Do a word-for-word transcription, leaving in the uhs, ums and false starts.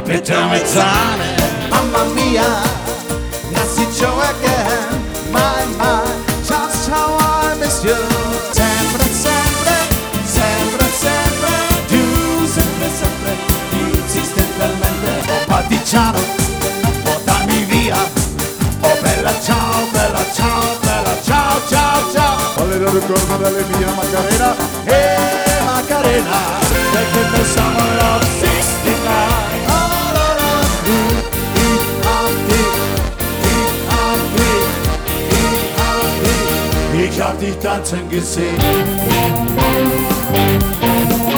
bitte mit Sahne. Mamma mia, Nazi Joe again, my, my, just how I miss you. Sempre, sempre, sempre, sempre, tu sempre, sempre, insistentemente. Oh partigiano, portami via, oh bella ciao, bella ciao, bella ciao, ciao, ciao. Voglio ricordo delle mie Macarena, eh Macarena, perché pensiamo alla sestina. Ich hab dich tanzen gesehen.